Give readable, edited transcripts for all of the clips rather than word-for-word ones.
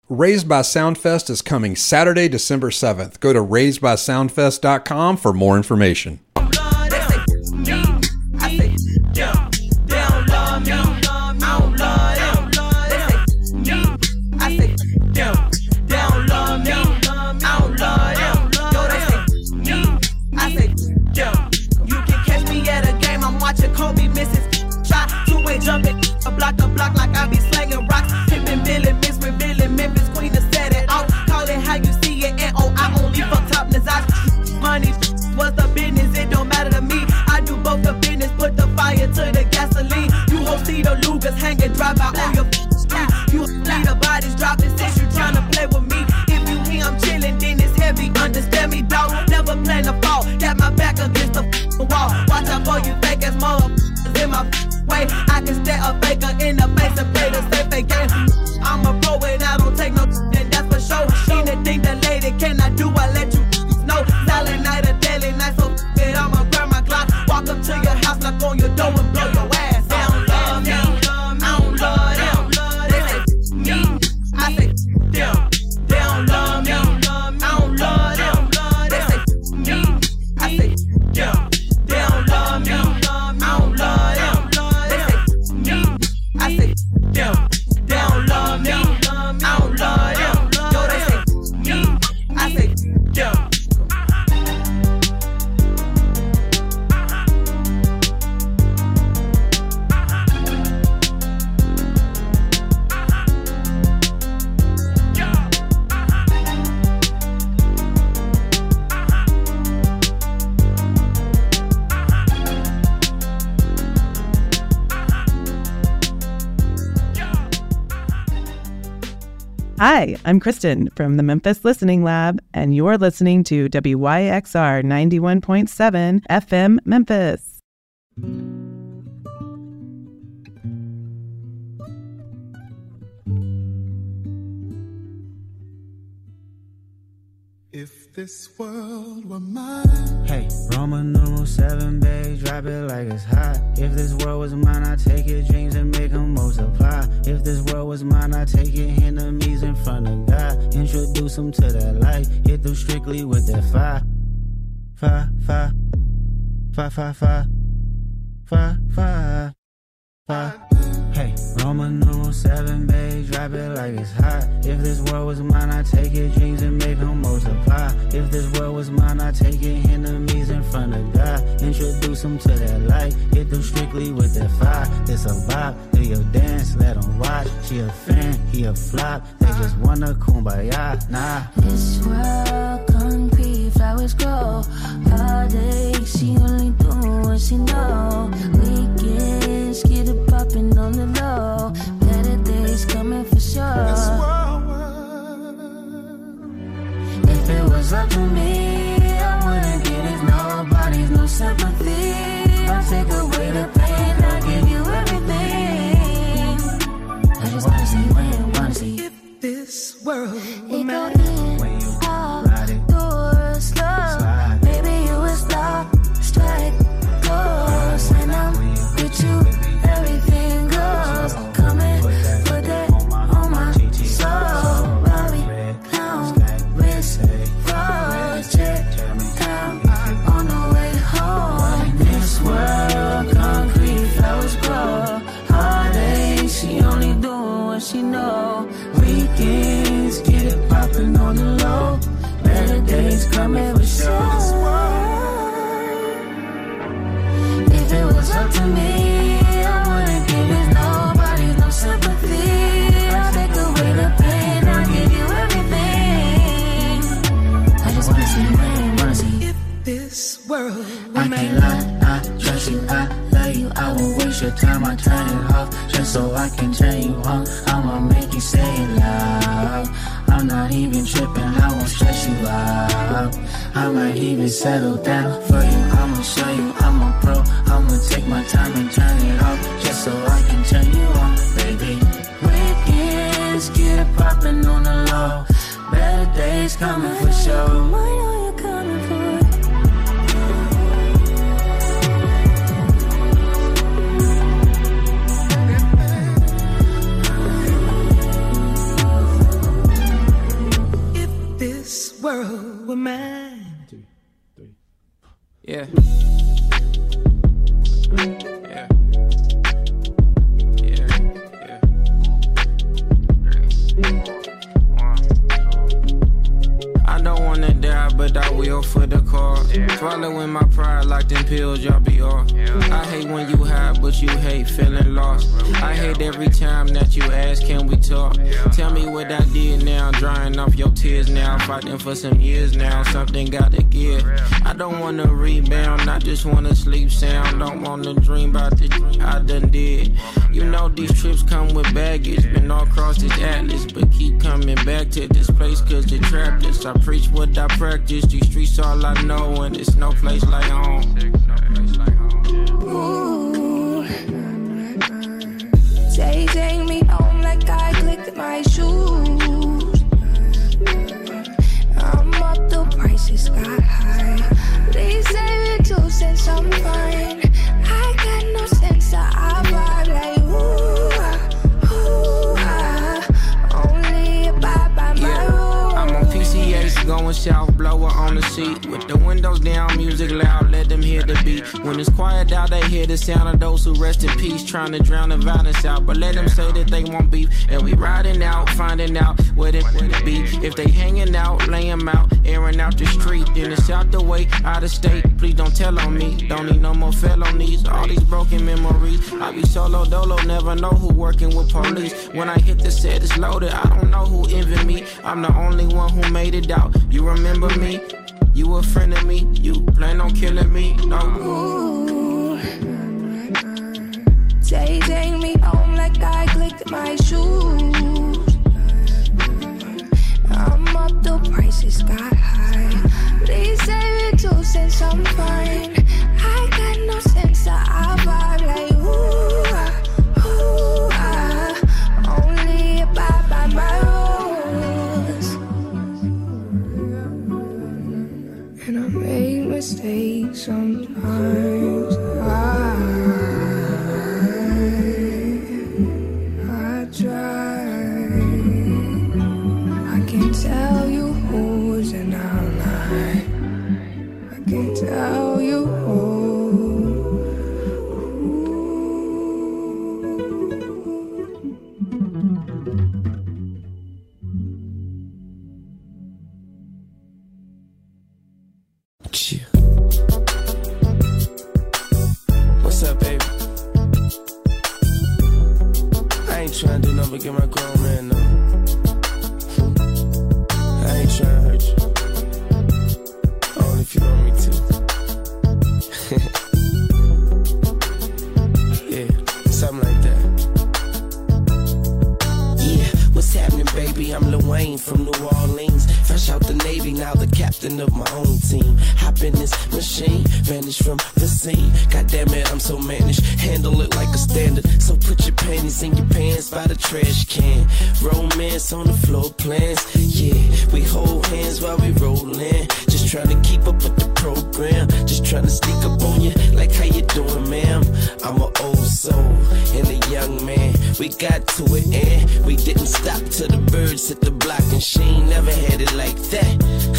Raised by Soundfest is coming Saturday, December 7th. Go to raisedbysoundfest.com for more information. Jumping, block to block like I be slanging rocks. Tipping Billy, mix with Billy, Memphis Queen to set it off. Call it how you see it, and oh, I only fuck top niggas. Money, what's the business? It don't matter to me. I do both the business, put the fire to the gasoline. You won't see the Lugas hanging, drive by on your street. You see the bodies dropping since you tryna play with me. If you hear I'm chilling, then it's heavy. Understand me, dog. Never plan to fall. Got my back against the wall. Watch out for you fake ass motherfuckers in my way. I can stare a faker in the face and play the safe fake game. I'm a pro and I don't take no and that's for sure. Anything the lady cannot do, I let you know. Silent night or daily night, so it, I'ma grab my Glock. Walk up to your house, knock on your door and blow your ass. I don't love them, I don't love them. They say me, I say them. They don't love me, I don't love them. They say me, I say them. They don't love me, I don't love them. I say, them, they don't love me, I don't love them. Yo, they say, me, I say, them. Hi, I'm Kristen from the Memphis Listening Lab, and you're listening to WYXR 91.7 FM Memphis. If this world were mine. Hey, Roman numeral 7, babe, drop it like it's hot. If this world was mine, I'd take your dreams and make them multiply. If this world was mine, I'd take your enemies in front of God. Introduce them to that light, hit them strictly with that fire. Fire, fire, fire, fire, fire, fire, fire, fire. Hey, Roman numeral 7, babe, drop it like it's hot. If this world was mine, I'd take your dreams and make them multiply. If this world was mine, I'd take your enemies in front of God. Introduce them to that light, hit them strictly with that fire. It's a bop, do your dance, let them watch. She a fan, he a flop, they just wanna kumbaya, nah. This world concrete, flowers grow. Heartache, she only do what she know. Weekends, get it poppin' on the low. Better days coming for sure. If it was up to me, I wouldn't give it nobody's no sympathy. I'll take away the pain, I'll give you everything. I just wanna see when you wanna see. If this world were It mine. go in, out, door, slow. Maybe you would stop, strike, goes. And I'm with you, everything goes. Come in, put that on my soul. Robbie, clown, wrist, froze, check, down, on the way home. This world, concrete, flowers grow. Heartache, she only doing what she know. Weekends, get it poppin' on the low. Better days coming for sure. If it was up to me, I wouldn't give it nobody no sympathy. I'll take away the pain, I'll give you everything. I just wanna see when you wanna see. If this world were I can't lie, I trust you, I love you. I won't waste your time, I turn it off just so I can turn you on. I'ma make you say it loud. I'm not even tripping, I won't stress you out. I might even settle down for you. I'ma show you I'm a pro. I'ma take my time and turn it off just so I can turn you on, baby. Weekends, get it poppin' on the low. Better days coming for sure. I know you're coming for it. world were mine. 2, 3. Yeah. Yeah. I don't wanna die, but I will for the cause. Swallowing my pride like them pills, y'all be off. I hate when you high, but you hate feeling lost. I hate every time that you ask, can we talk? Tell me what I did now, drying off your tears now. Fighting for some years now, something gotta give. I don't wanna rebound, I just wanna sleep sound. Don't wanna dream about the dream I done did. You know these trips come with baggage, been all across this atlas, but keep coming back to this place cause they trapped us. I preach what I practice, these streets all I know, and it's no place like home. Ooh. Take me home like I clicked my shoes. I'm up, the prices got high. Please say it 2 cents, I'm fine. I got no sense, so I vibe like only abide by my rules. I'm on PCH, going south, blower on the seat. With the windows down, music loud, let them hear the beat. When it's quiet out, they hear the sound of those who rest in peace. Trying to drown the violence out, but let them say that they want beef. And we riding out, finding out where it be. If they hanging out, lay them out, airing out the street. Then it's out the way, out of state. Please don't tell on me, don't need no more felonies. All these broken memories, I be solo dolo, never know who working with police. When I hit the set, it's loaded, I don't know who envy me. I'm the only one who made it out. You remember me? You a friend of me? You plan on killing me? No. Ooh. Take me home like I clicked my shoes. I'm up, the prices got high. Please save it 2 cents, I'm fine. I got no sense, so I vibe like only abide by my rules. And I make mistakes sometimes. I try. I can't tell you who's and I'm not. I can't tell you who. What's up, baby? I ain't trying to do nothing but get my grown man no. I ain't trying to hurt you. Only if you want me to. Yeah, something like that. Yeah, what's happening, baby? I'm Lil Wayne from New Orleans. Fresh out the Navy, now the captain of my own team. Hop in this machine, vanish from the scene. God damn it, I'm so managed. Handle it like a standard. So put your panties in your pants by the trash can. Romance on the floor plans. Yeah, we hold hands while we rollin'. Just trying to keep up with the program. Just trying to sneak up on you like how you doing, ma'am. I'm an old soul and a young man. We got to it and we didn't stop till the birds hit the block. And she ain't never had it like that.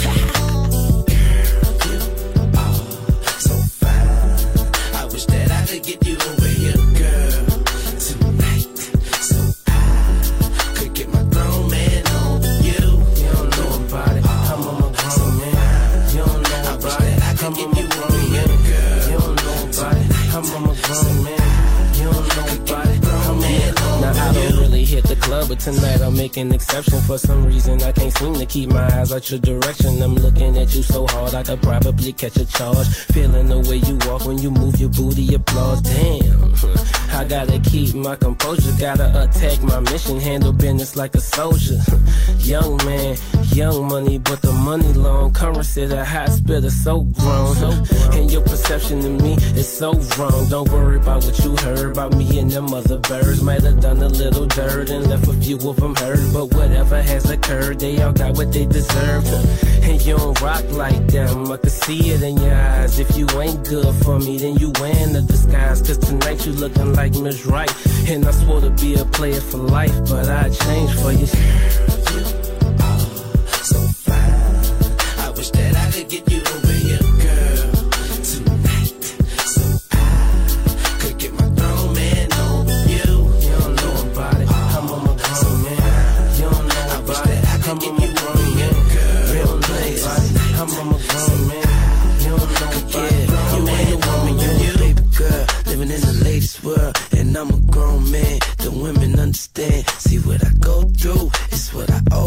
Get you over here, girl, tonight. So I could get my grown man on you. You don't know about it. I'm on my grown man. You don't know about it. I could get you over here, girl. You don't know about it. I'm on my grown man. You don't know about it. Now I don't really hit the club, but tonight I'll make an exception. For some reason I can't seem to keep my eyes out your direction. I'm looking at you so hard I could probably catch a charge. Feeling the way you walk when you move your booty, applause. Damn, I gotta keep my composure. Gotta attack my mission, handle business like a soldier. Young man, young money, but the money long. Currency, the high spitter, so grown. And your perception of me is so wrong. Don't worry about what you heard about me and them other birds. Might have done a little dirt and left a few of them hurt. But whatever has occurred, they all got what they deserve. And you don't rock like them, I can see it in your eyes. If you ain't good for me, then you wearing the disguise. Cause tonight you looking like Miss Right. And I swore to be a player for life, but I changed for you. You are so fine,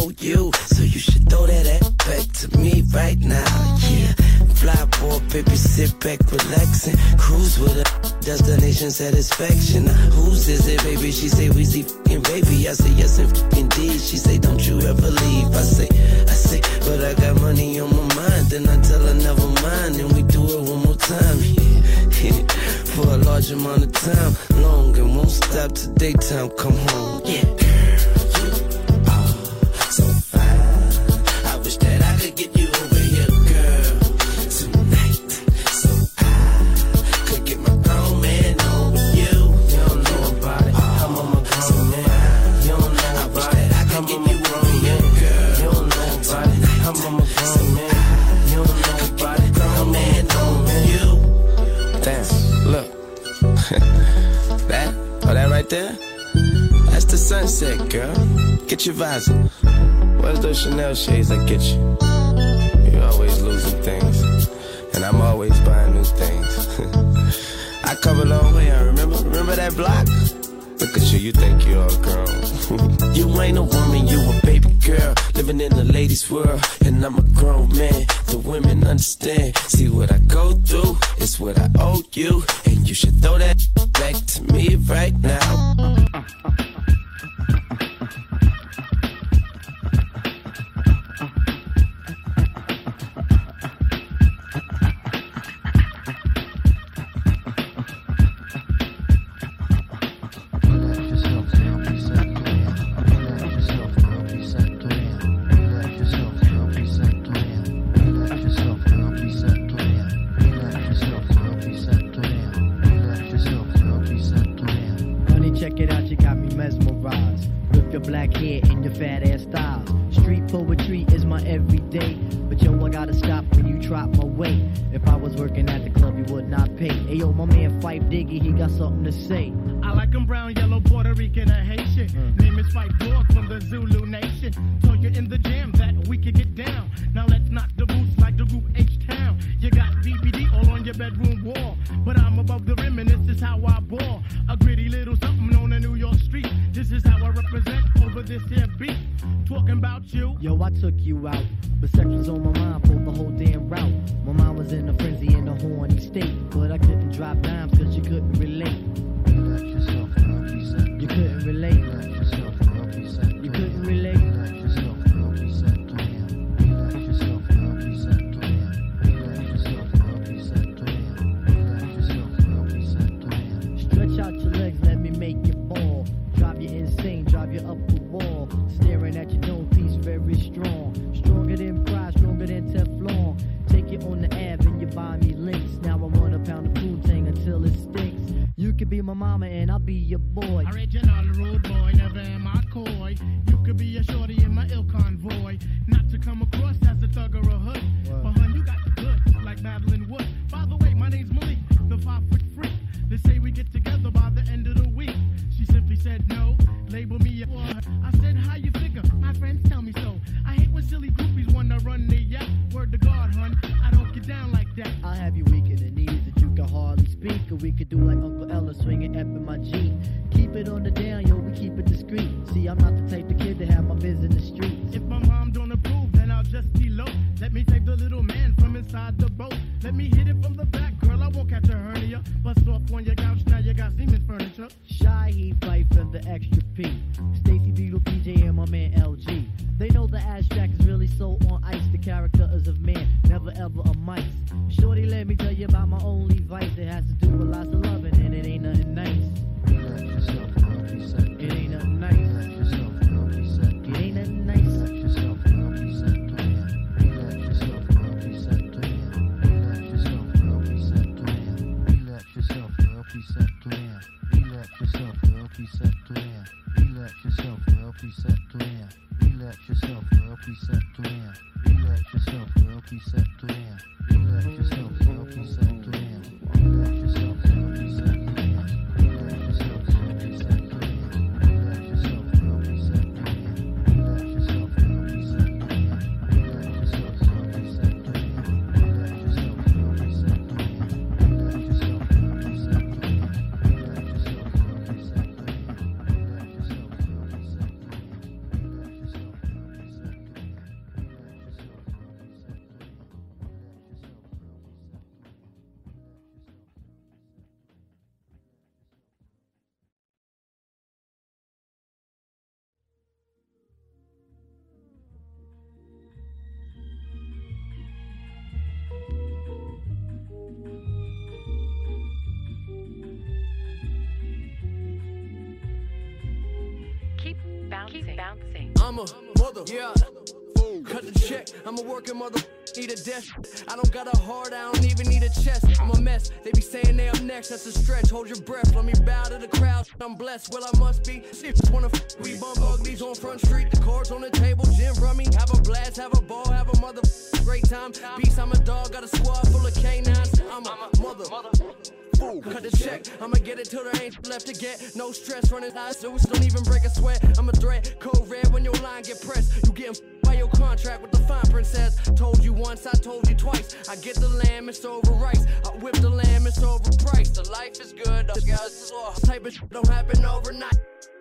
owe you. So you should throw that ass back to me right now, yeah. Fly boy, baby, sit back, relax and cruise with a destination satisfaction. Whose is it, baby? She say, Weezy f***ing baby. I say, yes and f***ing indeed. She say, don't you ever leave. I say, but I got money on my mind. Then I tell her, never mind, and we do it one more time, yeah. For a large amount of time, long and won't stop till daytime come home, yeah. So fine, I wish that I could get you over here, girl, tonight. So I could get my grown man on with you. You don't know about it, I'm on my grown man. You don't know about it, I could get you over here, girl. You don't know about it, I'm on my grown man. You don't know about it, grown man on with you. Damn, look, that right there, that's the sunset, girl. Get your visor. Where's those Chanel shades I get you? You're always losing things, and I'm always buying new things. I come a long way, I remember that block? Look at you think you're all grown. You ain't a woman, you a baby girl, living in the ladies' world, and I'm a grown man. The women understand, see what I go through, it's what I owe you, and you should throw that back to me right now. Something to say. I like him brown, yellow, Puerto Rican, or Haitian. Name is Fight Dog from the Zulu Nation. Told you in the jam that we could get down. Now let's knock the boots like the group H-Town. You got BBD all on your bedroom wall, but I'm above the rim and this is how I ball. A gritty little something on a New York street. This is how I represent over this here beat. Talking about you. Yo, I took you out, but sex was on my mind for the whole damn route. My mind was in a frenzy in a horny state, but I couldn't drop dimes cause you couldn't relate. You couldn't relate. You couldn't relate. Stretch out your legs, let me make you fall. Drive you insane, drive you up the wall. Staring at your dome piece, very strong. Stronger than pride, stronger than Teflon. Take you on the Ave and you buy me links. Now I want a pound of Poontang until it stinks. You could be my mama and I'll be your boy. Original rude boy, never am I coy. You could be a shorty in my ill convoy. Not to come across as a thug or a hood. But hun, you got the goods, like Madeline Wood. By the way, my name's Malik, the 5-foot freak. They say we get together by the end of the week. She simply said no, label me a whore. I said, how you figure? My friends tell me so. I hate when silly groupies wanna run their yap. Word to God, hun, I don't get down like that. I'll have you weak in the knees that you can hardly speak. Or we could do like Uncle Ella swinging F in my G. Keep it on the down, yo, we keep it discreet. See, I'm not the type of kid to have my biz in the streets. If my mom don't approve, then I'll just elope. Let me take the little man from inside the boat. Let me hit it from the back, girl, I won't catch a hernia. Bust off on your couch, now you got Siemens furniture. Shy, he fight for the extra P. Stacy Beetle, PJ, and my man LG. They know the ass jack is really so on ice. The character is of man, never ever a mice. Shorty, let me tell you about my only vice. It has to do with lots of loving, and it ain't nothing nice. It ain't nothing nice. It ain't nothing nice. I'm a mother. Yeah. Cut the check. I'm a working mother. Need a desk. I don't got a heart. I don't even need a chest. I'm a mess. They be saying they up next. That's a stretch. Hold your breath. Let me bow to the crowd. I'm blessed. Well, I must be. Just wanna we bump uglies on Front Street. The cards on the table. Gin rummy. Have a blast. Have a ball. Have a mother. Great time. Beast. I'm a dog. Got a squad full of canines. I'm a mother. Cut the check, I'ma get it till there ain't left to get. No stress, running eyes, so don't even break a sweat. I'm a threat, code red when your line get pressed. You getting by your contract with the fine princess. Told you once, I told you twice. I get the lamb, it's over rice. I whip the lamb, it's overpriced. The life is good, those guys type of shit don't happen overnight.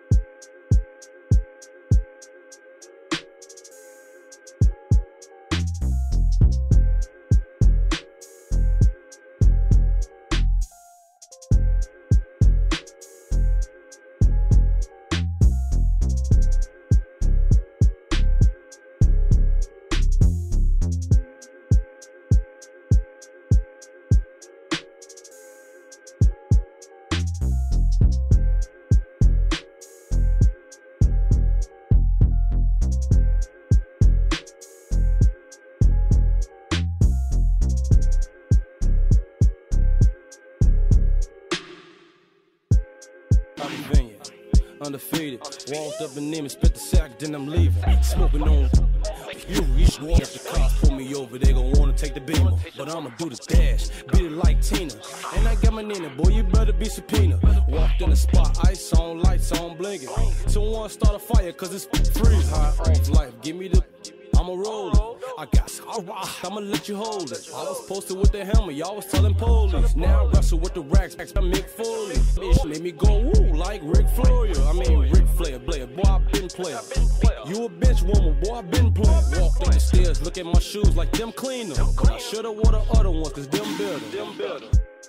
Undefeated, walked up in them and spit the sack, then I'm leaving. Smoking on you should walk. If the cops pull me over, they gon' wanna take the beamer. But I'ma do the dash, beat it like Tina. And I got my Nina, boy, you better be subpoena. Walked in the spot, ice on, lights on, blinking. Someone start a fire, cause it's freeze. High off life, give me the, I'ma roll it. I got, I'ma let you hold it. I was posted with the helmet, y'all was telling police. Now I wrestle with the racks, I Mick Foley. Bitch made me go woo like Rick Flair. I mean Rick Flair, Blair, boy I been playing. You a bitch woman, boy I been playing. Walked up the stairs, look at my shoes like them cleaner. But I shoulda wore the other ones, cause them better.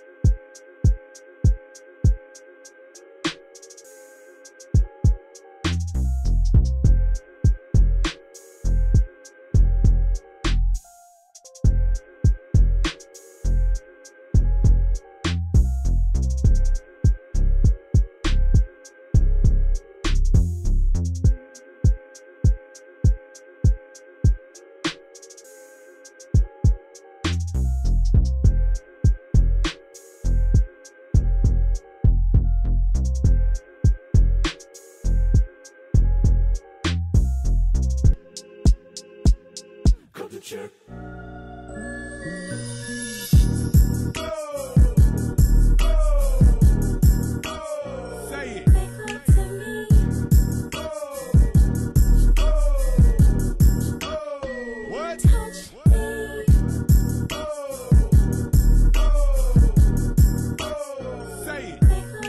Check. Say it. What? Say it.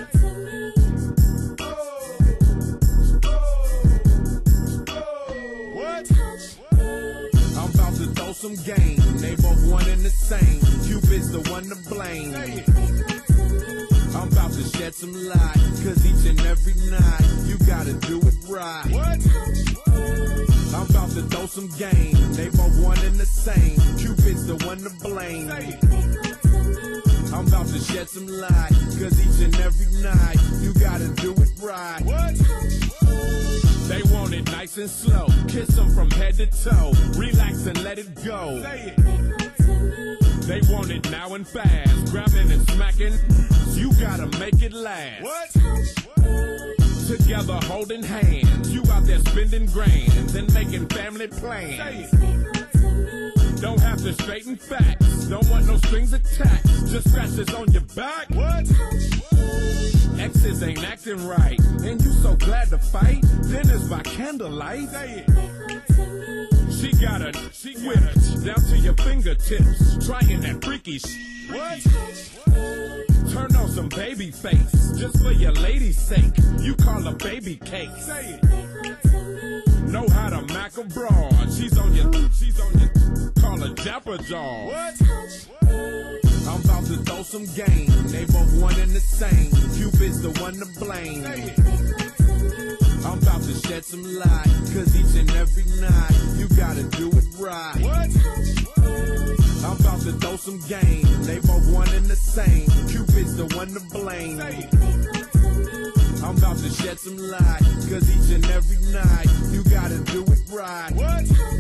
What? I'm about to throw some game. They both one and the same. Cupid's the one to blame. I'm about to shed some light, cause each and every night you gotta do it right. What? I'm about to throw some game. They both one and the same. Cupid's the one to blame. I'm about to shed some light, cause each and every night you gotta do it right. What? They want it nice and slow. Kiss them from head to toe. Relax and let it go. Say it. They want it now and fast. Grabbing and smacking. You gotta make it last. What? Together holding hands. You out there spending grands and making family plans. Say it. Don't have to straighten facts. Don't want no strings attached. Just scratches on your back. What? Exes ain't acting right, and you so glad to fight. Dinner's by candlelight. Say it. She got a whip down to your fingertips, trying that freaky shit. What? Turn on some baby face, just for your lady's sake. You call her baby cake. Say it. Know how to mac a broad. She's on your. Call her Dapper Jaw. What? I'm about to throw some game. They both one and the same. Cupid's the one to blame. I'm about to shed some light, cause each and every night you gotta do it right. What? I'm about to throw some game. They both one and the same. Cupid's the one to blame. I'm about to shed some light, cause each and every night, you gotta do it right. What?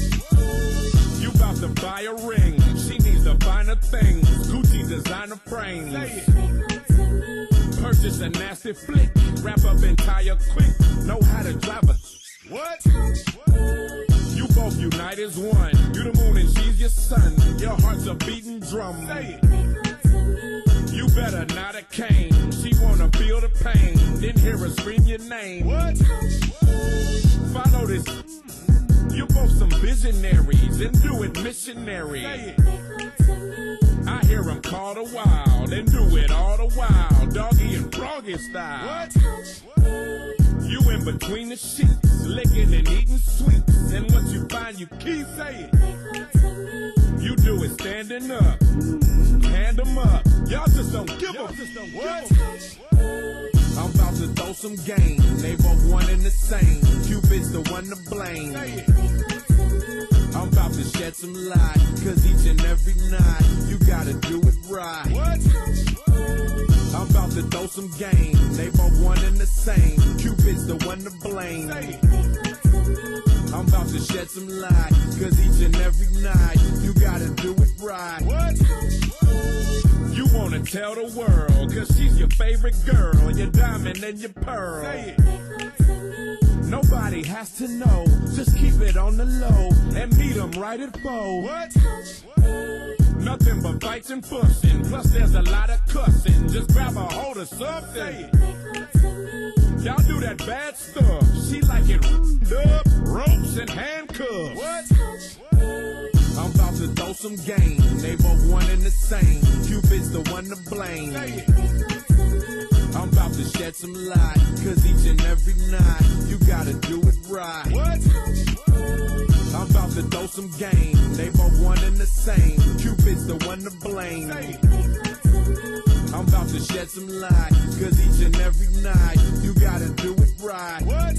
You about to buy a ring, she needs to find a thing. Gucci designer frames. Say it. Purchase a nasty flick, wrap up and tire quick. Know how to drive a. What? You both unite as one. You the moon and she's your sun. Your heart's a beating drum. Say it. You better not a cane. She wanna feel the pain, then hear her scream your name. What? Follow this. You both some visionaries and do it missionary. Say it. I hear them call the wild and do it all the while, doggy and froggy style. What? You in between the sheets, licking and eating sweets, and once you find you keep. Say it. You do it standing up, hand them up. Y'all just don't give them. What? I'm about to throw some game. They both one and the same. Cupid's the one to blame. I'm about to shed some light, cause each and every night you gotta do it right. What? I'm about to throw some game. They both one and the same. Cupid's the one to blame. I'm about to shed some light, cause each and every night you gotta do it right. What? You wanna tell the world, cause she's your favorite girl, your diamond and your pearl. Say it. Nobody has to know, just keep it on the low and meet them right at 4. What? Nothing but fights and fussing, plus there's a lot of cussing. Just grab a hold of something. Y'all do that bad stuff, she like it up, ropes and handcuffs. What? I'm about to throw some game. They both one and the same. Cupid's the one to blame. I'm about to shed some light, cause each and every night you gotta do it right. What? I'm about to throw some game. They both one and the same. Cupid's the one to blame. I'm about to shed some light, cause each and every night you gotta do it right. What?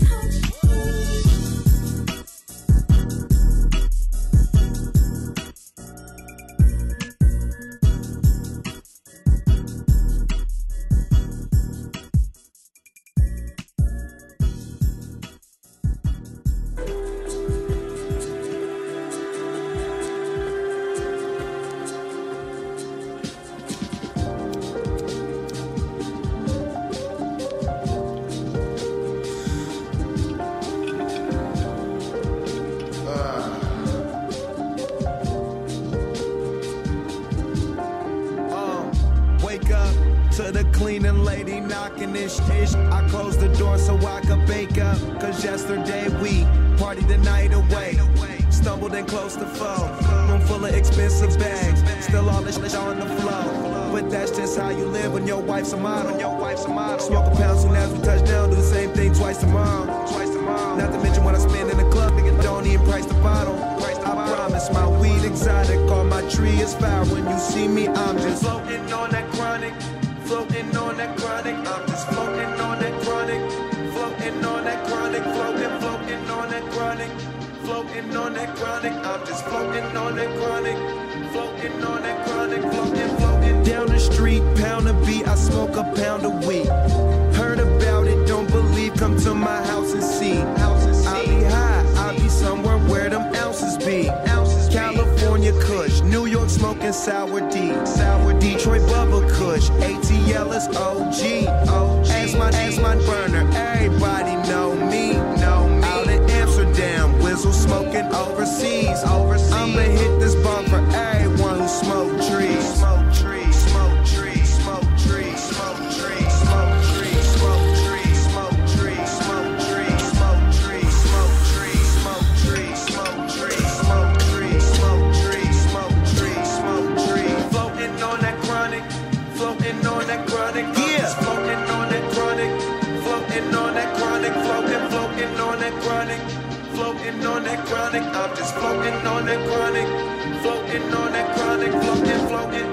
Cleaning lady knocking this shit. I closed the door so I could bake up, cause yesterday we partied the night away. Stumbled in close to foe. Room full of expensive bags. Still all this shit on the floor. But that's just how you live when your wife's a model. Smoke a pound soon as we touch down. Do the same thing twice tomorrow. Not to mention what I spend in the club. Nigga don't even price the bottle. I promise my weed exotic. All my tree is fire. When you see me, I'm just floating on that chronic. Floating on that chronic, I'm just floating on that chronic. Floating on that chronic, floating on that chronic. Floating on that chronic, I'm just floating on that chronic. Floating on that chronic, floating. Down the street, pound a beat, I smoke a pound a week. Heard about it, don't believe, come to my house and see. I'll be high, I'll be somewhere where them ounces be. California Kush, New York smoking sour D. Detroit Bubba Kush, ATL is OG. Ask my burner, everybody know me. Out in Amsterdam, Wizzle smoking overseas. I'ma hit this bong for everyone who smoke trees. Smoke trees, smoke trees, smoke trees, smoke trees, smoke trees, smoke trees, smoke trees, smoke trees, smoke trees, smoke trees, smoke trees, smoke trees, smoke trees, smoke trees, smoke trees, smoke trees. Floating on that chronic, floating on that chronic, yeah. Floating on that chronic, floating on that chronic, floating on that chronic, floating on that chronic. I'm just floating on that chronic, floating on that chronic, floating.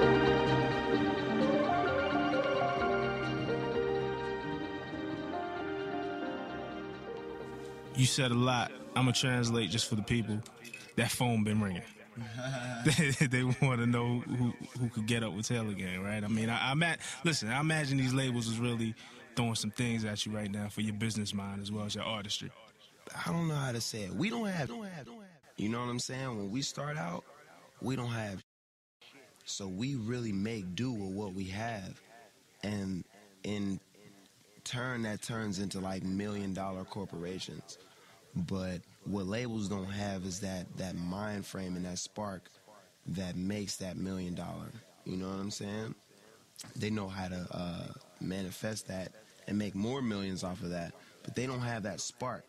You said a lot. I'm gonna translate just for the people. That phone been ringing. They want to know who could get up with Taylor Gang, right? I mean, listen, I imagine these labels is really throwing some things at you right now for your business mind as well as your artistry? I don't know how to say it. We don't have. You know what I'm saying? When we start out, we don't have. So we really make do with what we have. And in turn, that turns into like $1 million corporations. But what labels don't have is that mind frame and that spark that makes that $1 million. You know what I'm saying? They know how to manifest that and make more millions off of that. But they don't have that spark.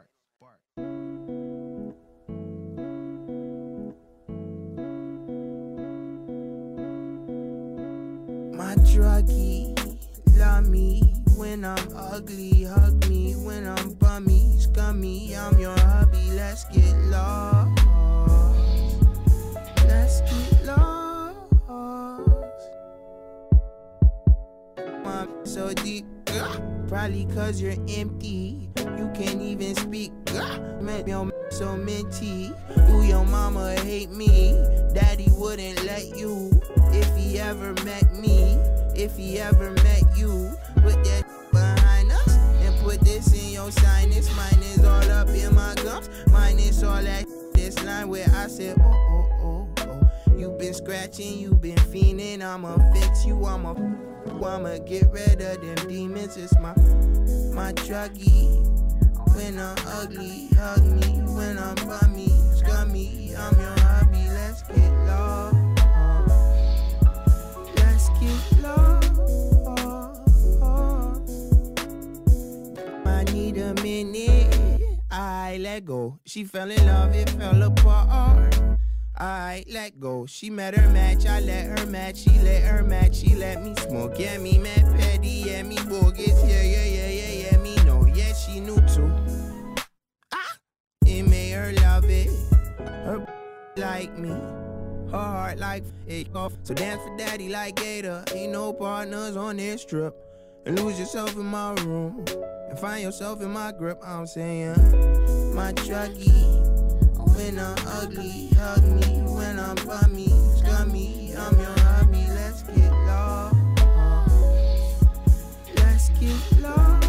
My druggie, love me when I'm ugly, hug me when I'm bummy, scummy, I'm your hubby, let's get lost, let's get lost. I'm so deep, probably cause you're empty, you can't even speak, man, you're so minty, ooh, your mama hate me, daddy wouldn't let you. If he ever met me, if he ever met you, put that behind us and put this in your sinus. Mine is all up in my gums. Mine is all that this line where I said, oh. You been scratching, you been fiending. I'ma fix you, I'ma get rid of them demons. It's my druggie. When I'm ugly, hug me. When I'm bummy, scummy, I'm your hubby. Let's get lost. I need a minute. I let go. She fell in love, it fell apart. I let go. She met her match, I let her match. She let her match, she let me smoke. Yeah, me mad petty, yeah, me bogus. Yeah, me know. Yeah, she knew too. It made her love it. Her like me. Her heart like it off. So dance for daddy like Gator. Ain't no partners on this trip. And lose yourself in my room. And find yourself in my grip. I'm saying, my druggie. When I'm ugly, hug me. When I'm bummy, scummy, I'm your hubby. Let's get lost. Let's get lost.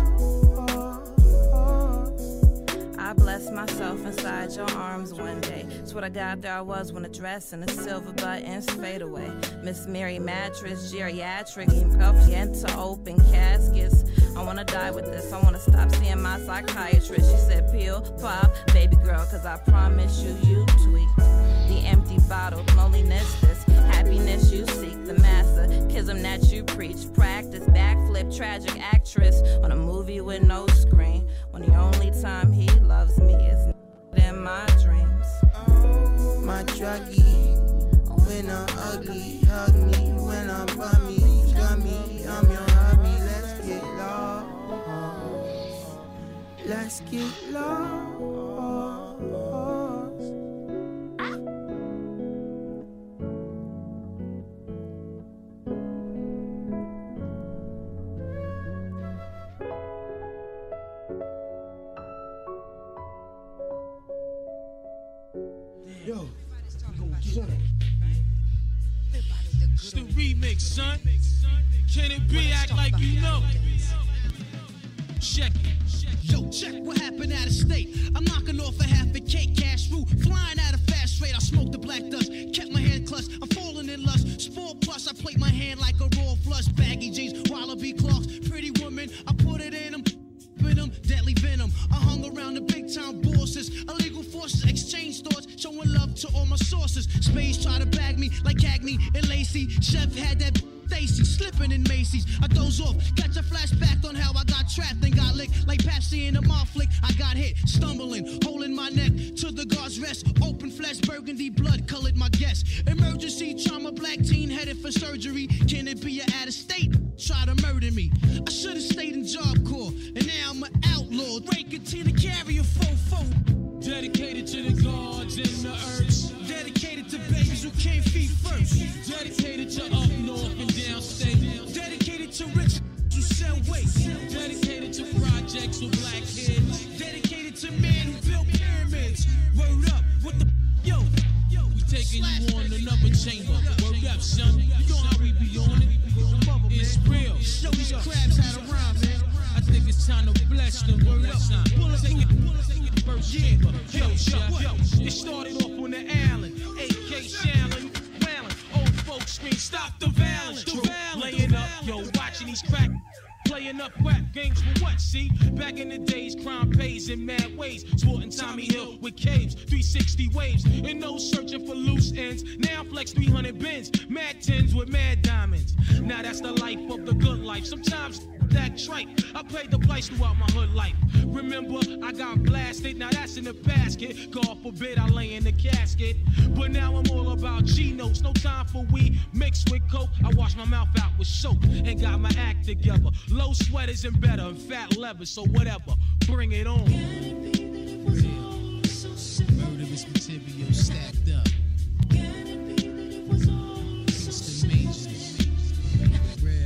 I blessed myself inside your arms one day. Swear to God, there I was when a dress and the silver buttons fade away. Miss Mary mattress, geriatric, cuffs into open caskets. I wanna die with this, I wanna stop seeing my psychiatrist. She said, pill, pop, baby girl, cause I promise you tweak. The empty bottle, loneliness, this happiness you seek. The masochism that you preach. Practice, backflip, tragic actress on a movie with no screen. When the only time he loves me is in my dreams. My druggie, when I'm ugly, hug me. When I'm bummy, scummy, I'm your hubby. Let's get lost. Let's get lost. Yo, it's the remix, son. Can it be act like you know? Check it. Yo, check what happened out of state. I'm knocking off a half a cake, cash route, flying at a fast rate. I smoked the black dust, kept my hand clutched. I'm falling in lust. Sport plus, I plate my hand like a raw flush. Baggy jeans, wallaby clocks, pretty woman. I put it in them. Deadly venom. I hung around the big time bosses, illegal forces, exchange thoughts, showing love to all my sources. Spades try to bag me like Cagney and Lacey. Chef had that Stacy slipping in Macy's. I doze off, catch a flashback on how I got trapped and got licked like Pepsi in a mouth flick. I got hit, stumbling, holding my neck to the guard's rest. Open flesh, burgundy blood colored my guess. Emergency trauma, black teen headed for surgery. Can it be out of state? Try to murder me. I should have stayed in Job Corps, and now I'm an outlaw. Breaking to the carrier fofo. Dedicated to the gods and the earth. Dedicated to babies who can't feed first. Dedicated to up north and downstate. Dedicated to rich who sell waste. Dedicated to projects with black kids. Dedicated to men who build pyramids. Word up, what the yo? We taking you on another chamber. Word up, son. You know how we be on it. It's real. Show these crabs how to rhyme, man. It's time to bless them. Word up. First yo. It started off on the Allen, AK Shallon, Wallin. Old folks scream, stop the violence. Laying up, yo, watching these crack. Playing up rap games for what, see? Back in the days, crime pays in mad ways. Sporting Tommy Hill with caves, 360 waves. And no searching for loose ends. Now flex 300 bins, mad tens with mad diamonds. Now that's the life of the good life. Sometimes that trite, I paid the price throughout my hood life. Remember, I got blasted, now that's in the basket. God forbid I lay in the casket. But now I'm all about G-notes, no time for weed mixed with coke. I wash my mouth out with soap and got my act together. Low sweaters and better and fat leather, so whatever, bring it on. Murderous material stacked up. Mr. Majors. Real.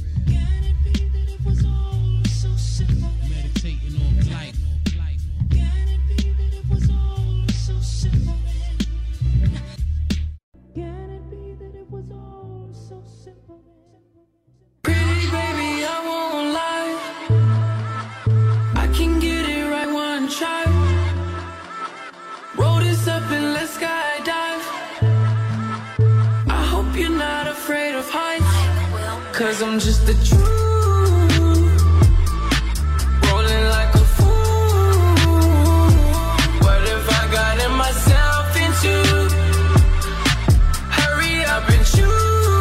Meditating on life. Pretty baby, I won't lie. I can get it right one try. Roll this up and let's skydive. I hope you're not afraid of heights, 'cause I'm just the truth. Rolling like a fool. What if I gotten myself into? Hurry up and choose.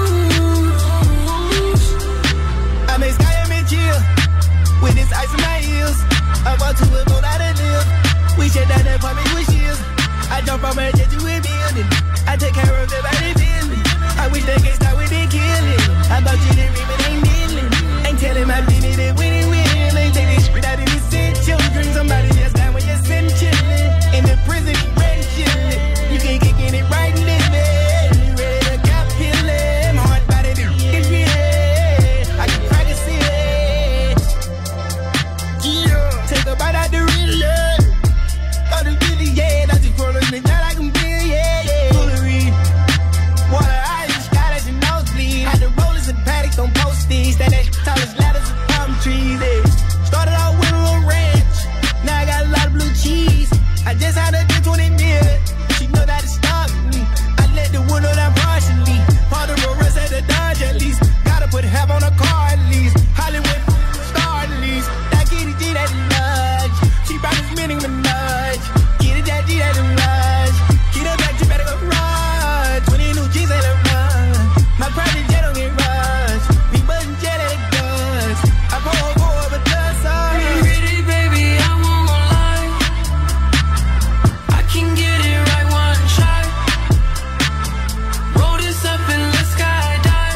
I'm a sky, I'm in chill. With this ice in my heels. I want to live on out of live. We shut down that apartment with shields. I jump from a jet to a building. I take care of everybody building. I wish they could start with the killing. I thought you didn't read, but ain't dealing. Ain't telling my business that winning will. Ain't take this shit out of this cent. Children, somebody just down when you're sitting chilling. In the prison, ready chilling. You can't kick in it right in this bed. You ready to cap killing. My heart body to get real. I can crack a seal. Yeah. Take a bite out the real love. Oh, the really, yeah. That's the corner in the night I can be, yeah, yeah. Foolery. Water, ice, got us in nosebleed. Had the rollers and paddocks on posties. That tallest ladders and palm trees, yeah. Started out with a little ranch. Now I got a lot of blue cheese. I just had a 20 mil. She know that it stopped me. I let the wood on that partially. Part of the rest at the Dodge at least. Gotta put half on a car at least. Hollywood star at least. That kitty G that nudge. She brought this meaning with nudge. Get it that G that nudge. Get it back, you better go run. 20 new G's at a run. My private jet don't get rushed. We buzzing jet at the guns. I pull over but does Pretty baby, I won't lie. I can get it right one try. Roll this up and let's skydive.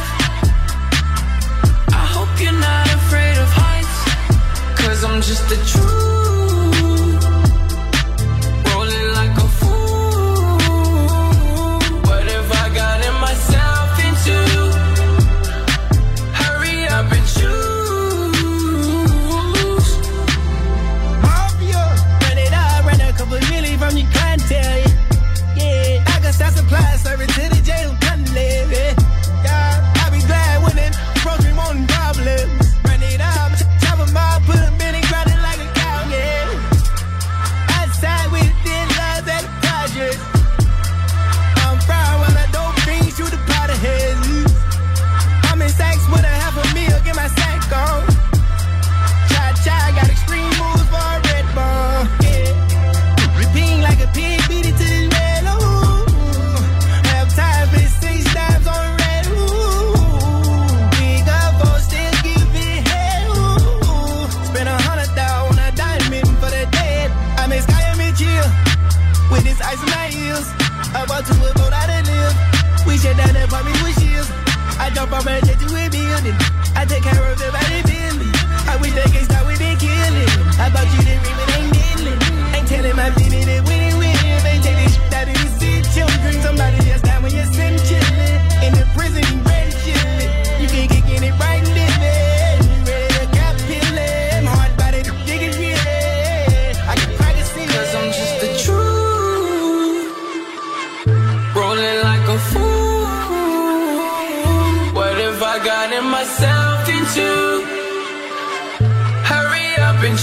I hope you're not afraid of heights, 'cause I'm just the truth. Rolling like a fool. What if I gotten myself into? Hurry up and choose. Mafia, run it up, run a couple million from your clientele. Yeah, I can start supply service to the jail, couldn't live it. Yeah, I'll be glad when it program on problems. Run it up, chop 'em up, put 'em in and grind it like a cow, yeah. Outside with thin lines at the project. I'm proud when I don't bring shoot the pot of heads. I'm in Saks with a half a meal, get my sack on. Cha-cha, got extreme moves for a red ball. Yeah. Repeating like a pig, beat it to the red. Ooh. Have time for 6 times on red. Ooh. Big up for still give it head. Ooh. Spend 100,000 on a diamond for the dead. I'm in sky, I'm in chill. With this ice in my heels. About to a boat out of live. We shut down that apartment with shields. I jump off my jet to a building. I take care of everybody building. I wish they could start with the killing. I thought you didn't read, but ain't dealing. Ain't telling my business that winning will. Ain't take this shit out of the city. Children, somebody just down when you're sitting chilling. In the prison, you ready chilling. You can kick in it right in this bed. You ready to cap pilling. My heart body to dig it real. I can crack a seal. 'Cause I'm just the truth. Rolling like a fool. What if I gotten myself into? Hurry up and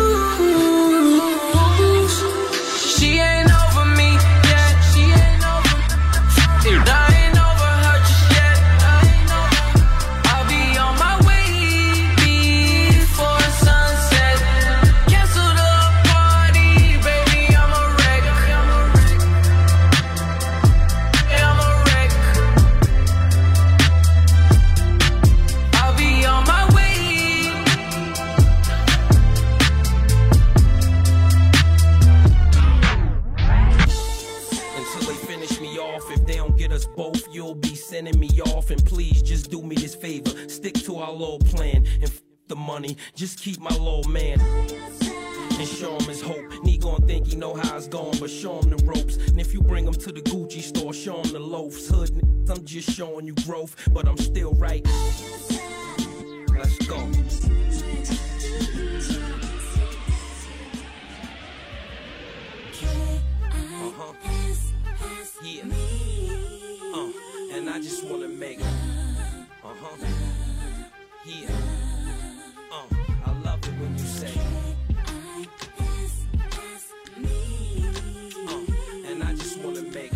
choose. She ain't over me yet. She ain't over me. I ain't over her just yet. I'll be on my way before sunset. Cancel the party, baby, I'm a wreck. I'm a wreck. I'll be on my way. Until they finish me off, if they don't get us both, you'll be sending me off. And please just do me this favor, stick to our little plan and the money, just keep my little man and show him his hope. And he gon' think he know how it's going, but show him the ropes. And if you bring him to the Gucci store, show him the loafs. Hood niggas, I'm just showing you growth, but I'm still right. Let's go. Yeah. And I just wanna make it. Yeah. I love it when you say. And I just wanna make it.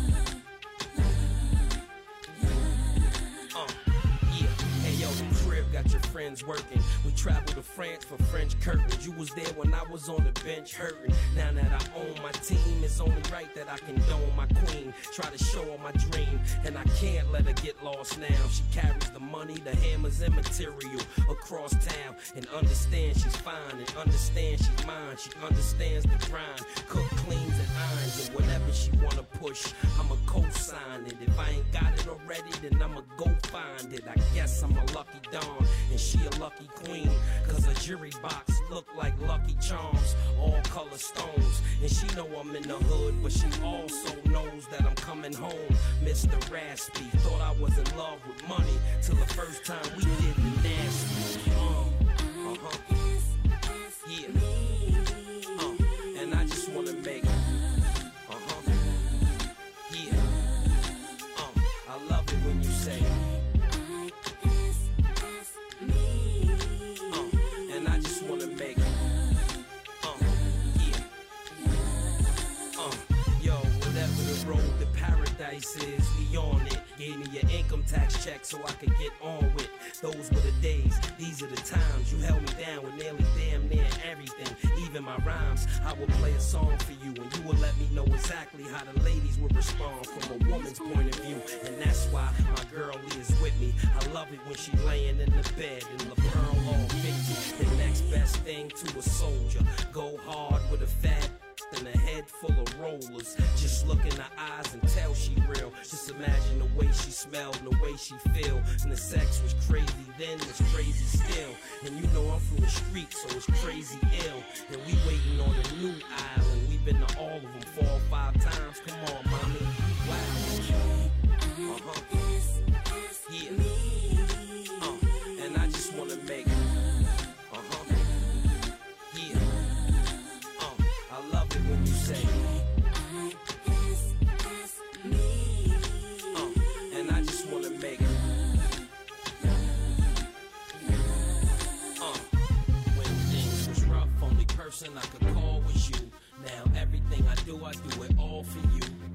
Yeah. Hey yo, the crib got your friends working. We traveled to France for French curtains. You was there when I was on the bench hurting. Now that I own my team, it's only right that I condone my queen. Try to show her my dream, and I can't let her get lost now. She carries the money, the hammers, and material across town. And understand she's fine, and understand she's mine. She understands the grind, cook, cleans, and irons. And whatever she wanna push, I'ma co-sign it. If I ain't got it already, then I'ma go find it. I guess I'm a lucky Dawn, and she a lucky queen. Cause her jewelry box look like Lucky Charms, all color stones. And she know I'm in the hood, but she also knows that I'm coming home. Mr. Raspy, thought I was in love with money, till the first time we did the nasty. Yeah. And I just wanna make it. Yeah. I love it when you say it. And I just wanna make it. Yeah. Yo, whatever the road to paradise is, we on it. Gave me your income tax check so I could get on with. Those were the days, these are the times. You held me down with nearly damn near everything, even my rhymes. I would play a song for you, and you would let me know exactly how the ladies would respond from a woman's point of view. And that's why my girl is with me. I love it when she laying in the bed and the pearl all 50. The next best thing to a soldier. Go hard with a fat and a head full of rollers. Just look in her eyes and tell she real. Just imagine the way she smelled and the way she feel. And the sex was crazy then, it's crazy still. And you know I'm from the street, so it's crazy ill. And we waiting on a new island. We've been to all of them 4 or 5 times. Come on, mommy. Wow. Yeah. And I just wanna make it. Yeah. I love it when you say it. And I just wanna make it. When things was rough, only person I could call was you. Now everything I do it all for you.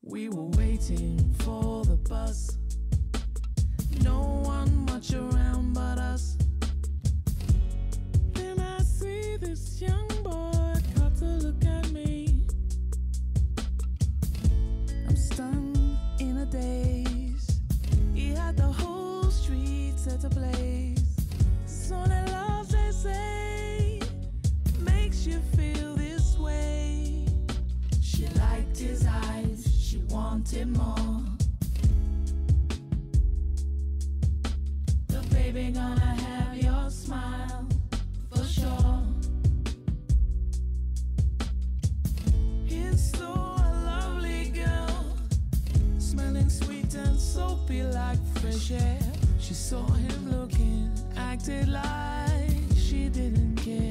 We were waiting for the bus. No one much around but us. Then I see this young boy got to look at me. I'm stunned in a daze. He had the whole street set ablaze. So that love, they say, makes you feel this way. She liked his eyes, she wanted more. But baby, gonna have your smile for sure. He's so a lovely girl, smelling sweet and soapy like fresh air. She saw him looking, acted like she didn't care.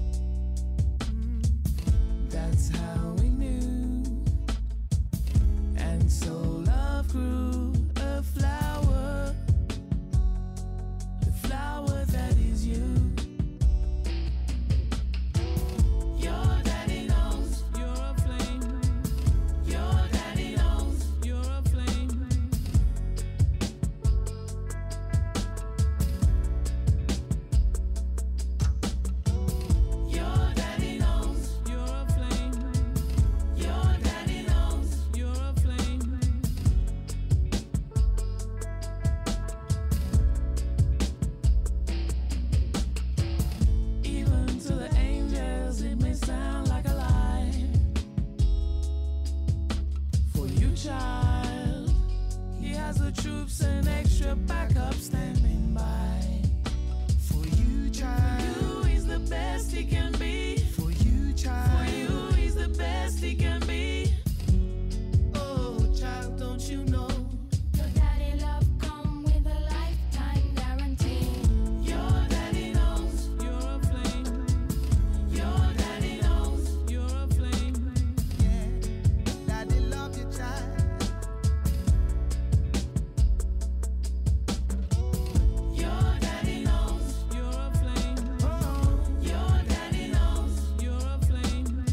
That's how we knew. And so love grew a flower, the flower that is you. Your daddy knows you're a flame. Your daddy knows you're a flame. Your daddy knows you're a flame. Your daddy knows you're a flame. Even to the angels, it may sound like a lie. For you, child, he has the troops and extra backup standing by. For you, child, for you, he's the best he can be. For you, child, for you, he's the best he can be. Oh, child, don't you know? Your daddy love come with a lifetime guarantee. Your daddy knows you're a flame. Your daddy knows you're a flame. Daddy love you, child. Your daddy knows you're a flame. Your daddy knows you're a flame.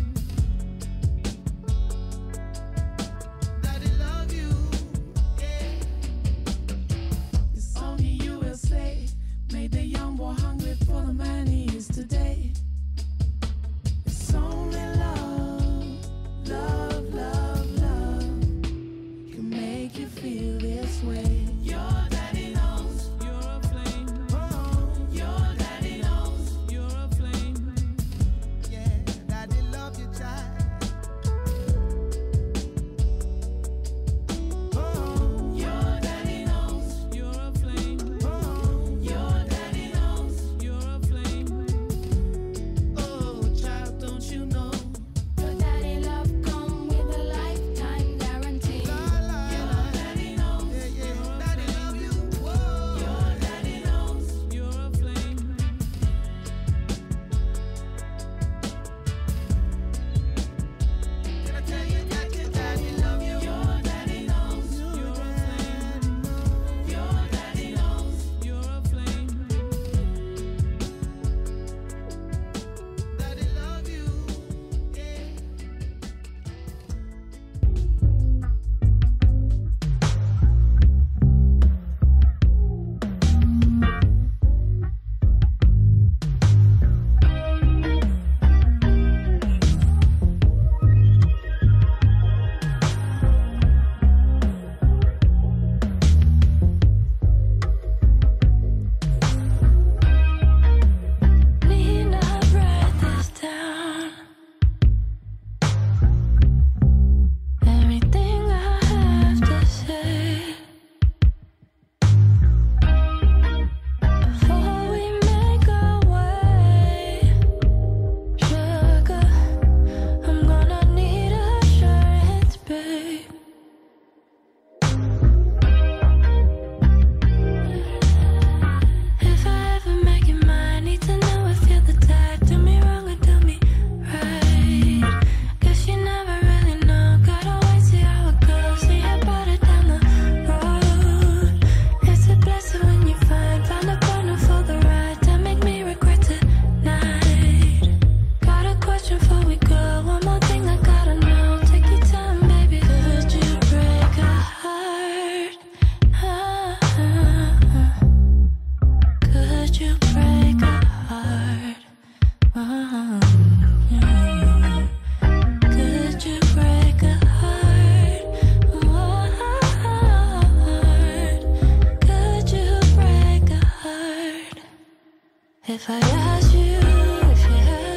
If I ask you if you had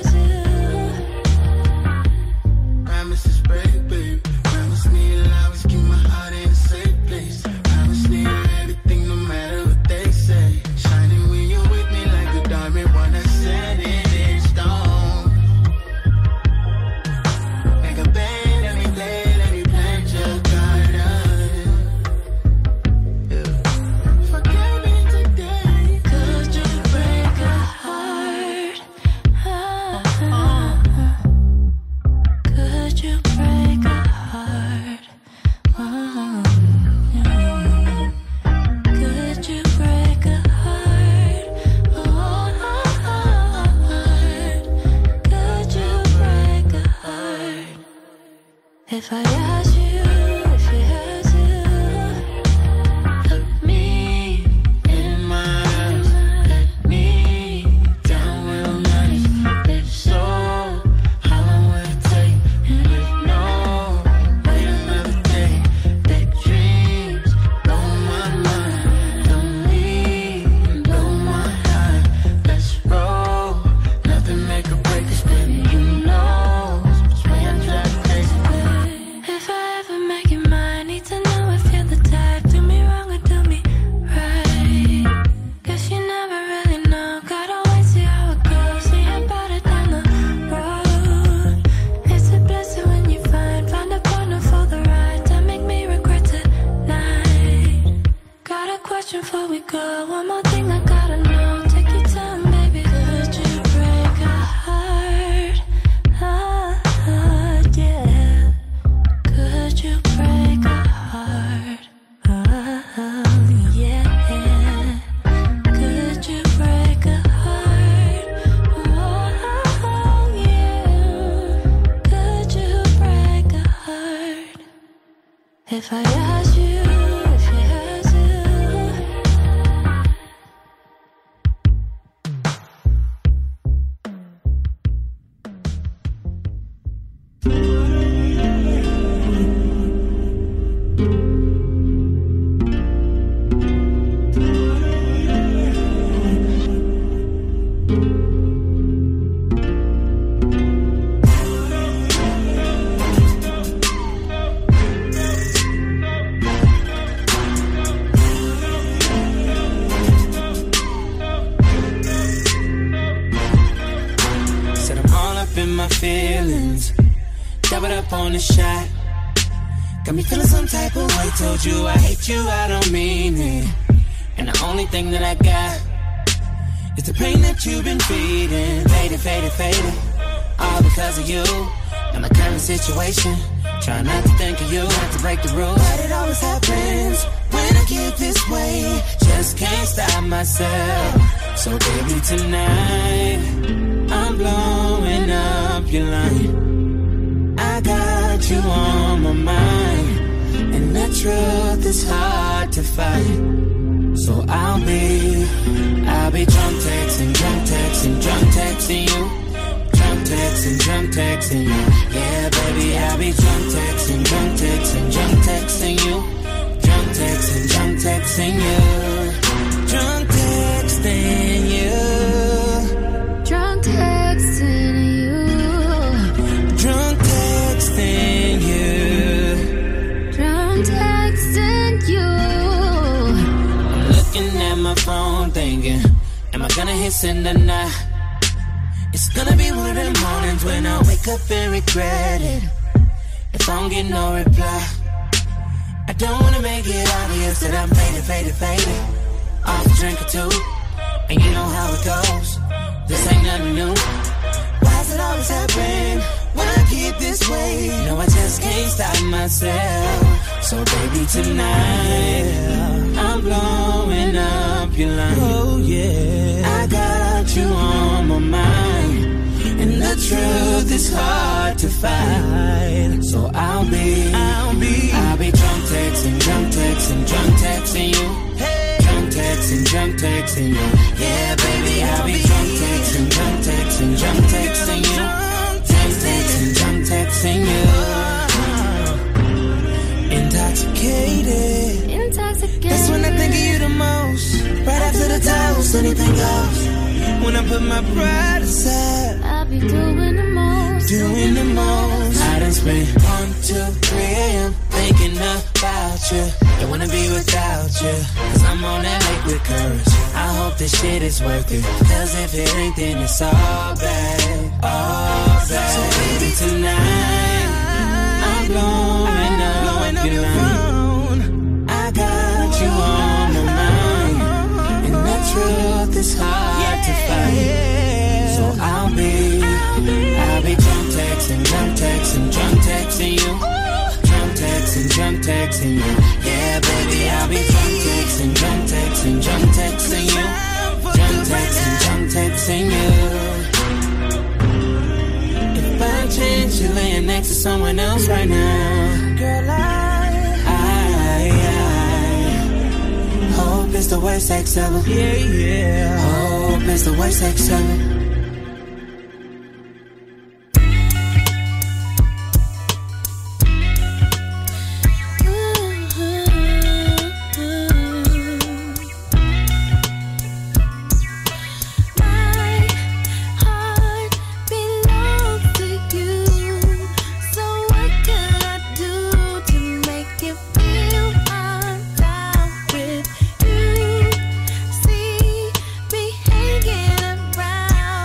to. Promises break, babe. Promise me you'll always keep my heart in a safe place. Promise me everything, no matter what they say. Shining when you're with me like a diamond, wanna set it in stone. Make a bed, let me play, let me plant your garden. Forget me today. Could you break a heart? Could you break a heart? Could you break a heart? Could you break a heart? If I ask you if you had to. Look me in my eyes. Let me down real nice. If so, how long will it take? And if no, wait another day. Big dreams blow my mind. Don't leave, blow my heart. Let's roll. Nothing make or break us, baby. You know which way I drive crazy, baby. If I ever make you mine, need to know if you're the type. Do me wrong or do me right. Guess you never really know. Gotta wait, see how it goes. See about it down the road. It's a blessing when you find a partner for the ride. Don't make me regret tonight. Got a question before we go. One more thing I gotta know. Take your time, baby. Could you break a heart? Yeah. Could you break a heart? Yeah. Could you break a heart? Yeah. Could you break a heart? If I ask you if you had to. Said I'm all up in my feelings. Doubled up on the shot. Got me feeling some type of way. Told you I hate you, I don't mean it. And the only thing that I got is the pain that you've been feeding. Faded, faded, faded. All because of you. Now my current situation. Try not to think of you, not to break the rules. But it always happens when I get this way. Just can't stop myself. So baby, tonight I'm blowing up your line. I got you on my mind, and the truth is hard to fight. So I'll be drunk texting, you. Drunk texting you. Yeah, baby, I'll be drunk texting you. Drunk texting you. Drunk texting you. Drunk texting you. Drunk texting you. Drunk texting you. Drunk texting you. I'm looking at my phone thinking, am I gonna hit send tonight? It's gonna be one of them mornings when I wake up and regret it. If I don't get no reply, I don't wanna make it obvious that I'm faded. Off a drink or two, and you know how it goes. This ain't nothing new. Why does it always happen when I get this way? No, I just can't stop myself. So baby, tonight I'm blowing up your line. Oh yeah, I got you on my mind, and the truth is hard to find. So I'll be drunk texting you. Drunk texting you. Yeah, baby, I'll be drunk texting you. Drunk texting you. Intoxicated. That's when I think of you the most. Right after the toast, anything goes. When I put my pride aside, I'll be doing the most. doing the most. I done spent 1, 2, 3 a.m. thinking about you. Don't wanna be without you, cause I'm on that liquid courage. I hope this shit is worth it, cause if it ain't then it's all bad, all bad. So baby tonight, I'm blowing up your phone. I got you on my mind, and the truth is hard to find. So I'll be drunk texting you. Drunk texting you. Yeah, baby, I'll be drunk texting you. Drunk texting you. If I chance you laying next to someone else right now, girl, I hope it's the worst sex ever. Yeah. Hope it's the worst sex ever. See me hanging around.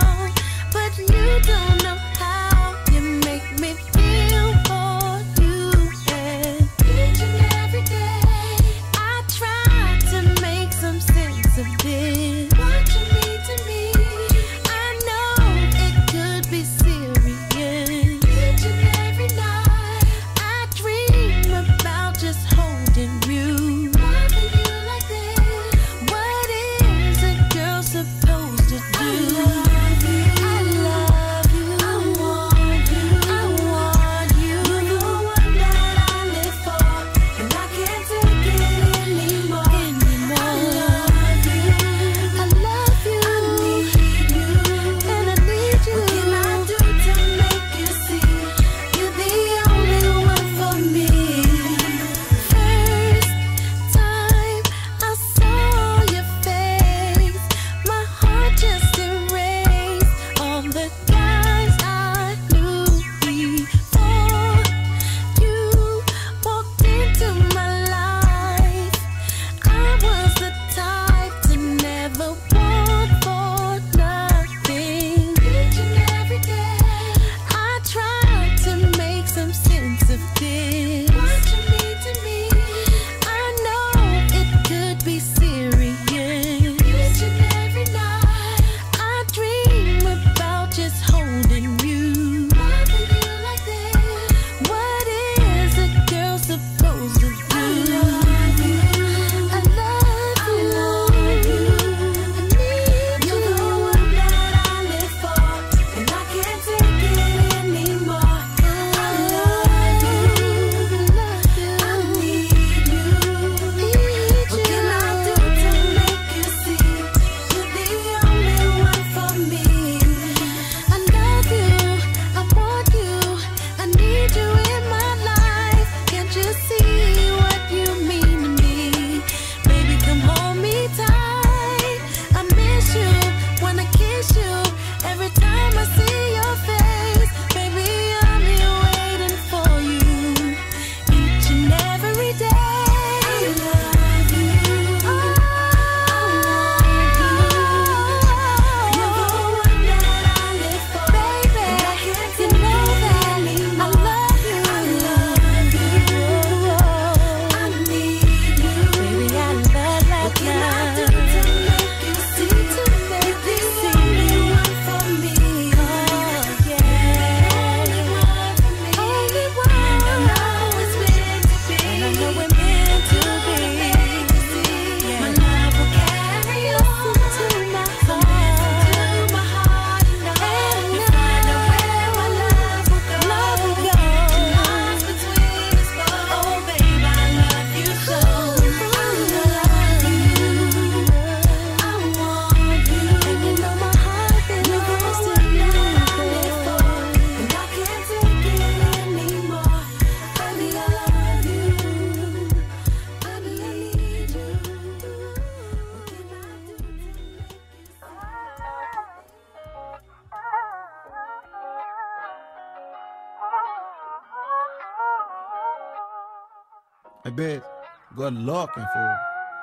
I bet. Good looking fool.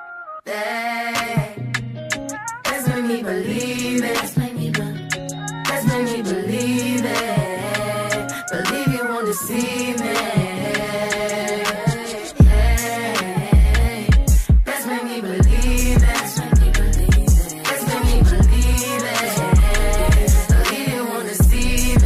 Let's make me believe it. Let's make me believe it. Believe you won't deceive me. Let's make me believe it. Let's make me believe it. Let's make me believe it. Believe you won't deceive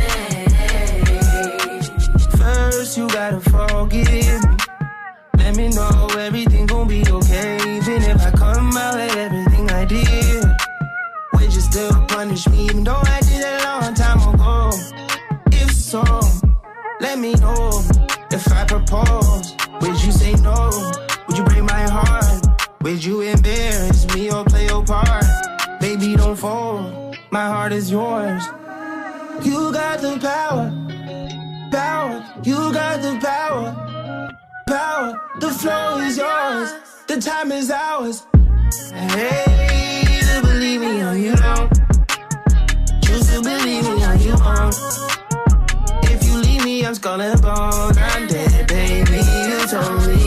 me. First, you gotta forgive me. Let me know everything gon' be okay. Even if I come out with everything I did, would you still punish me even though I did it a long time ago? If so, let me know. If I propose, would you say no? Would you break my heart? Would you embarrass me or play your part? Baby, don't fold, my heart is yours. You got the power, you got the power. The flow is yours, the time is ours. Hey, to believe me or you don't. Choose to believe me or you won't. If you leave me, I'm skull and bone. I'm dead, baby, you told me.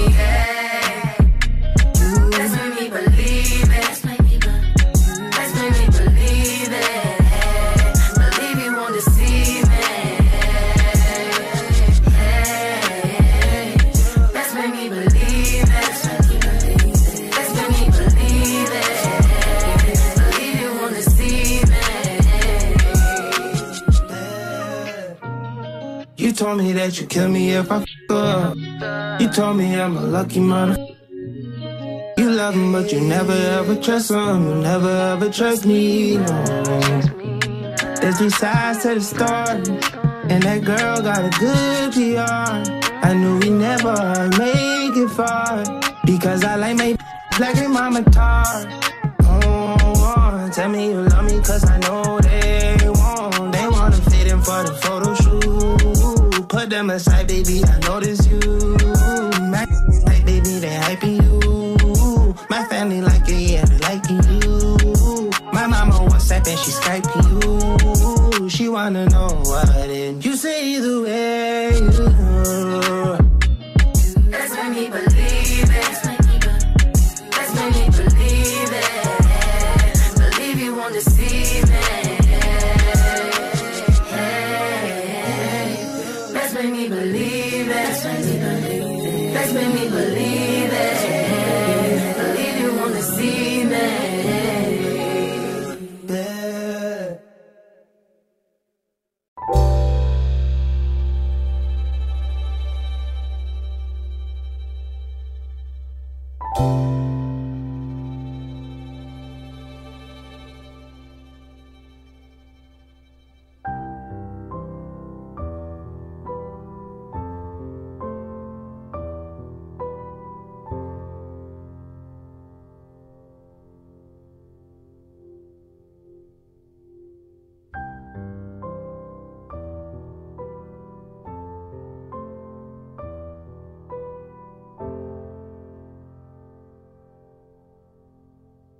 Let's make me believe it. Let's make me believe it. Believe you won't deceive me. Let's make me believe it. Let's make me believe it. Believe you won't deceive me. You told me that you kill me if I f*** up. You told me I'm a lucky mother. You love him, but you never ever trust him. You never ever trust me, no. There's 3 sides to the story, and that girl got a good PR. I knew we never make it far, because I like my black and mama tar. Oh, tell me you love me, cause I know they won't. They wanna fit in for the photo shoot. Put them aside, baby, I notice you. My like, baby, they hyping you. My family like it, yeah, they liking you. My mama WhatsApp and she Skyping you.